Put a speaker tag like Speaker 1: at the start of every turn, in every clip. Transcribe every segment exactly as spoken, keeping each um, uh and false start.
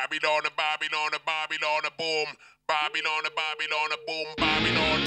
Speaker 1: Babylon, Babylon, Babylon, boom. Babylon, Babylon, boom, Babylon.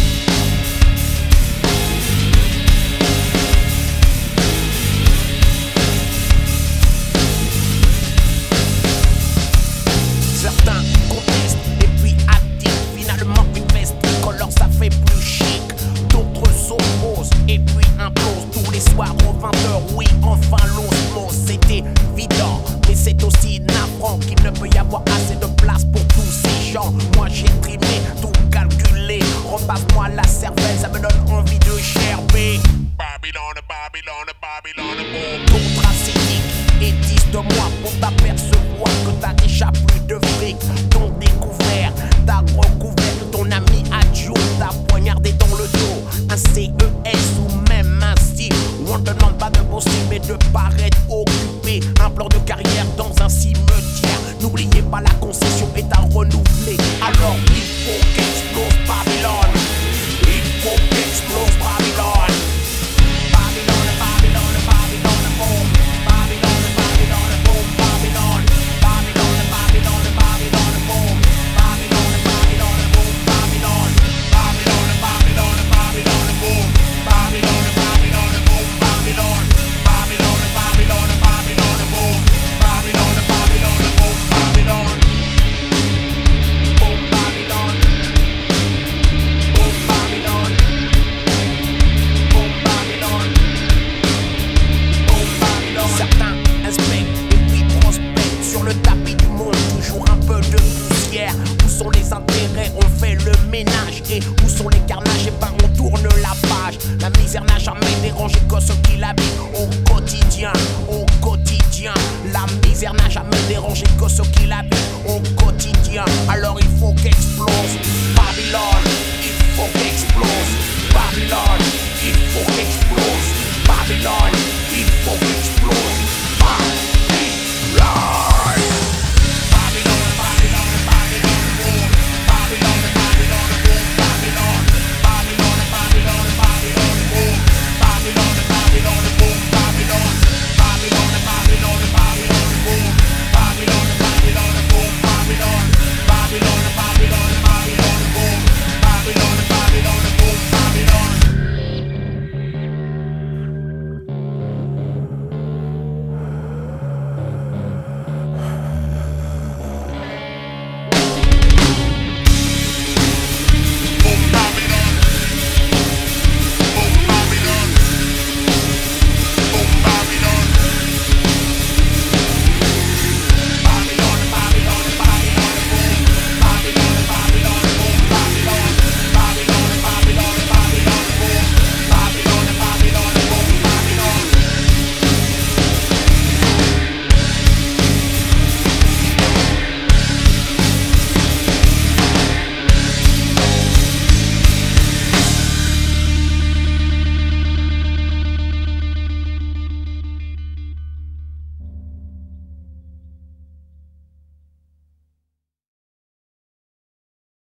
Speaker 2: Certains contestent et puis actifs. Finalement une veste tricolore ça fait plus chic. D'autres s'opposent et puis implosent. Tous les soirs aux vingt heures, oui enfin l'osmose. C'était évident mais c'est aussi navrant qu'il ne peut y avoir assez de place pour tous ces gens. Moi j'ai trimé, tout calculé. Repasse-moi la cervelle, ça me donne envie de gerber.
Speaker 1: Babylon, Babylon, Babylon, boom.
Speaker 2: Contracétique et disent de moi pour t'apercevoir que t'as déjà plus de fric. T'ont découvert, t'as recouvert que ton ami adjo t'a poignardé dans le dos. Un C E S ou même un C. On ne demande pas de bosser mais de paraître occupé. Un plan de carrière dans un cimetière. N'oubliez pas la concession est à renouveler. Alors il faut qu'explose Babylone. Il faut qu'explose Babylone. Babylone, Babylone, Babylone, boom. Babylone, Babylone, boom, Babylone. Babylone, Babylone, Babylone, boom. Babylone, Babylone, boom, Babylone.
Speaker 1: Babylon, Babylon, Babylon, boom. Babylon, Babylon, boom, Babylon. Babylon, Babylon, Babylon, boom. Babylon, Babylon, boom, Babylon.
Speaker 2: Boom, Babylone. Boom, Babylone. Boom, Babylone. Boom, Babylone. Certains inspectent et puis prospectent sur le tapis du monde, toujours un peu de poussière. Où sont les intérêts? On fait le ménage. Et où sont les carnages? Et ben on tourne la page. La misère n'a jamais dérangé que ceux qui l'habitent au quotidien, au quotidien. La misère n'a jamais dérangé que ceux qui l'habitent au quotidien. Alors